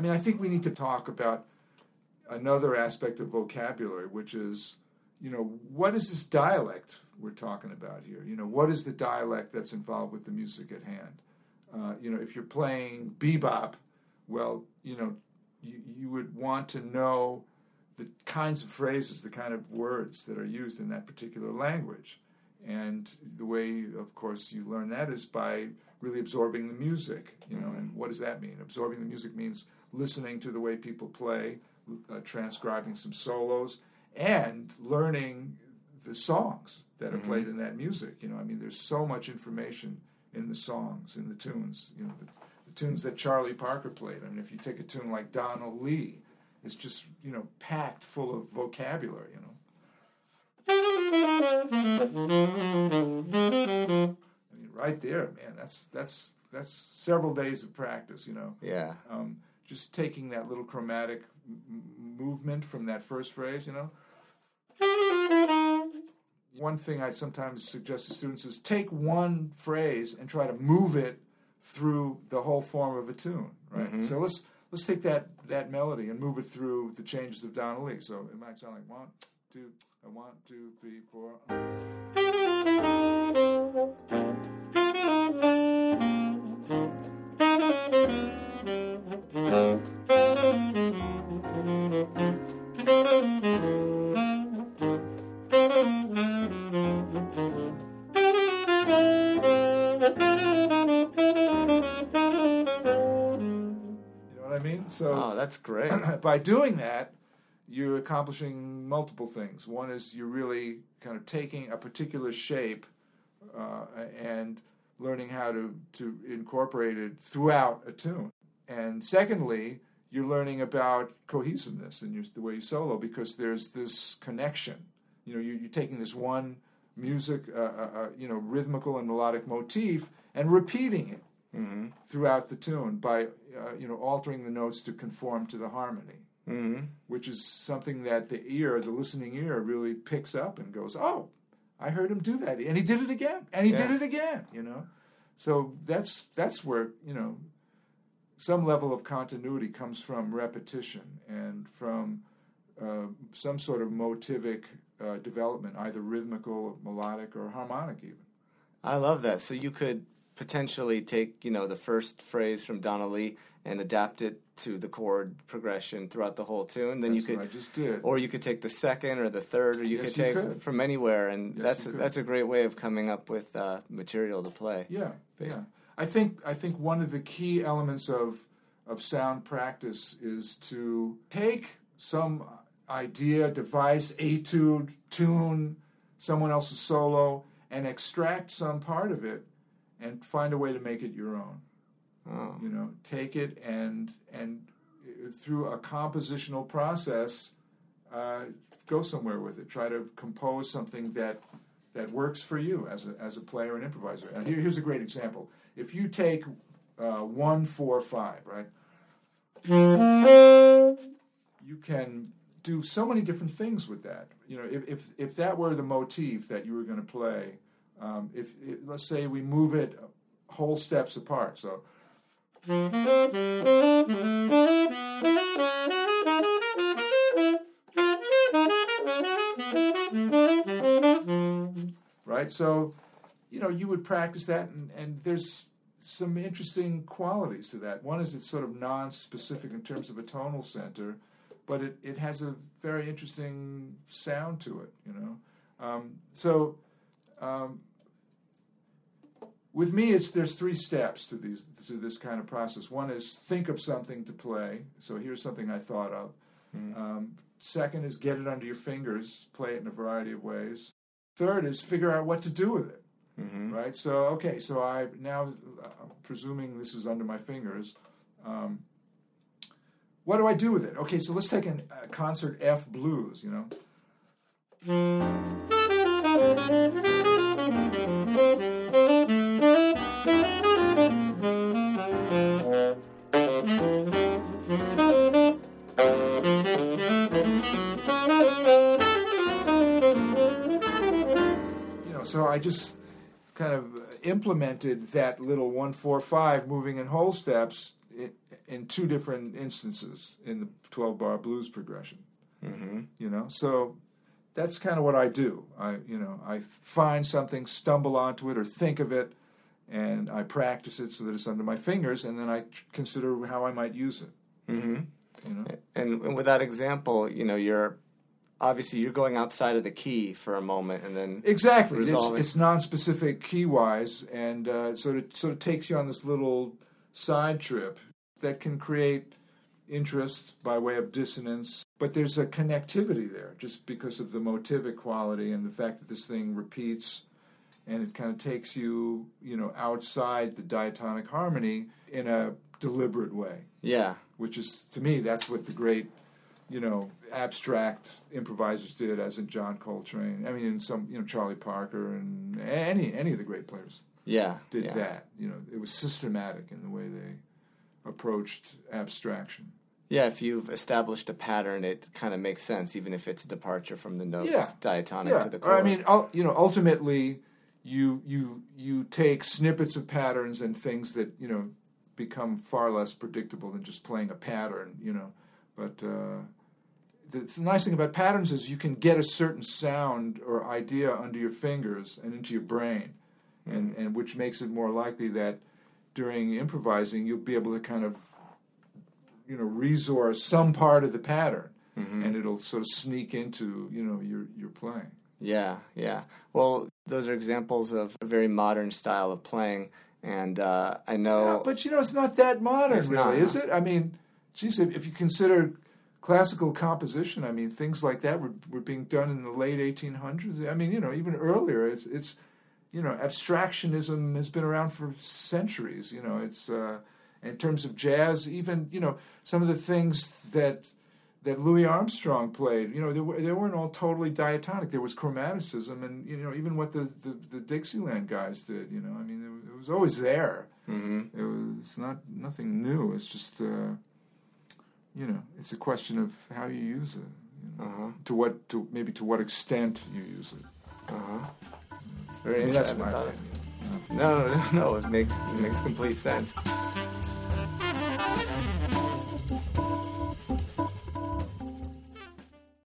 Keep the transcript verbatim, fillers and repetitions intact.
mean, I think we need to talk about another aspect of vocabulary, which is, you know, what is this dialect we're talking about here? You know, what is the dialect that's involved with the music at hand? Uh, you know, if you're playing bebop, well, you know, you, you would want to know the kinds of phrases, the kind of words that are used in that particular language. And the way, of course, you learn that is by really absorbing the music, you know, and what does that mean? Absorbing the music means listening to the way people play, uh, transcribing some solos, and learning the songs that are mm-hmm. played in that music. You know, I mean, there's so much information in the songs, in the tunes, you know, the, the tunes that Charlie Parker played. I mean, if you take a tune like Donald Lee, it's just, you know, packed full of vocabulary, you know. I mean, right there, man, that's that's that's several days of practice, you know. Yeah. Um, just taking that little chromatic m- movement from that first phrase, you know. One thing I sometimes suggest to students is take one phrase and try to move it through the whole form of a tune, right? Mm-hmm. So let's let's take that, that melody and move it through the changes of Donald Lee. So it might sound like one, two, one, two, three, four. So, oh, that's great. By doing that, you're accomplishing multiple things. One is you're really kind of taking a particular shape uh, and learning how to, to incorporate it throughout a tune. And secondly, you're learning about cohesiveness in your, the way you solo, because there's this connection. You know, you, you're taking this one music, uh, uh, you know, rhythmical and melodic motif and repeating it. Mm-hmm. throughout the tune by, uh, you know, altering the notes to conform to the harmony, mm-hmm. which is something that the ear, the listening ear, really picks up and goes, oh, I heard him do that. And he did it again. And he yeah. did it again, you know. So that's that's where, you know, some level of continuity comes from repetition and from uh, some sort of motivic uh, development, either rhythmical, melodic, or harmonic even. I love that. So you could potentially take, you know, the first phrase from Donald Lee and adapt it to the chord progression throughout the whole tune. Then that's you could, what I just did. Or you could take the second or the third, or you yes, could take you could. from anywhere, and yes, that's a, that's a great way of coming up with uh, material to play. Yeah, yeah. I think I think one of the key elements of of sound practice is to take some idea, device, etude, tune, someone else's solo, and extract some part of it and find a way to make it your own. Oh. You know, take it and and through a compositional process, uh, go somewhere with it. Try to compose something that that works for you as a as a player and improviser. And here, here's a great example. If you take uh, one, four, five, right? You can do so many different things with that. You know, if if, if that were the motif that you were going to play. Um, if, if let's say we move it whole steps apart, so right. So you know you would practice that, and, and there's some interesting qualities to that. One is it's sort of non-specific in terms of a tonal center, but it, it has a very interesting sound to it. You know, um, so. Um, With me, it's there's three steps to these to this kind of process. One is think of something to play. So here's something I thought of. Mm. Um, second is get it under your fingers, play it in a variety of ways. Third is figure out what to do with it. Mm-hmm. Right. So okay. So I now uh, presuming this is under my fingers. Um, what do I do with it? Okay. So let's take a uh, concert F blues. You know. So I just kind of implemented that little one, four, five moving in whole steps in two different instances in the twelve bar blues progression. Mm-hmm. You know, so that's kind of what I do. I, you know, I find something, stumble onto it, or think of it, and I practice it so that it's under my fingers, and then I consider how I might use it. Mm-hmm. You know, and, and with that example, you know, you're obviously you're going outside of the key for a moment, and then exactly, it's, resolving. it's non-specific key-wise, and uh, sort of sort of takes you on this little side trip that can create interest by way of dissonance, but there's a connectivity there just because of the motivic quality and the fact that this thing repeats, and it kind of takes you, you know, outside the diatonic harmony in a deliberate way. Yeah. Which is, to me, that's what the great, you know, abstract improvisers did, as in John Coltrane. I mean, in some, you know, Charlie Parker and any any of the great players. Yeah. Did yeah. that. You know, it was systematic in the way they approached abstraction. Yeah, if you've established a pattern, it kind of makes sense, even if it's a departure from the notes, yeah. diatonic yeah. to the chord. Or, I mean, ul- you know, ultimately, you you you take snippets of patterns and things that, you know, become far less predictable than just playing a pattern, you know. But uh, the, the nice thing about patterns is you can get a certain sound or idea under your fingers and into your brain, mm-hmm. and, and which makes it more likely that during improvising you'll be able to kind of, you know, resource some part of the pattern, mm-hmm. and it'll sort of sneak into, you know, your your playing. Yeah, yeah. Well, those are examples of a very modern style of playing. And uh, I know... Yeah, but, you know, it's not that modern, it's really, not, is huh? it? I mean, geez, if, if you consider classical composition, I mean, things like that were, were being done in the late eighteen hundreds. I mean, you know, even earlier, it's, it's you know, abstractionism has been around for centuries. You know, it's, uh, in terms of jazz, even, you know, some of the things that... that Louis Armstrong played, you know, they, were, they weren't all totally diatonic. There was chromaticism, and, you know, even what the, the, the Dixieland guys did, you know, I mean, it, it was always there. Mm-hmm. It was not nothing new. It's just, uh, you know, it's a question of how you use it. You know, uh-huh. To what, to maybe to what extent you use it. Uh-huh. It's very I mean, that's interesting. my opinion. opinion. No, no, no, it makes, it makes complete sense.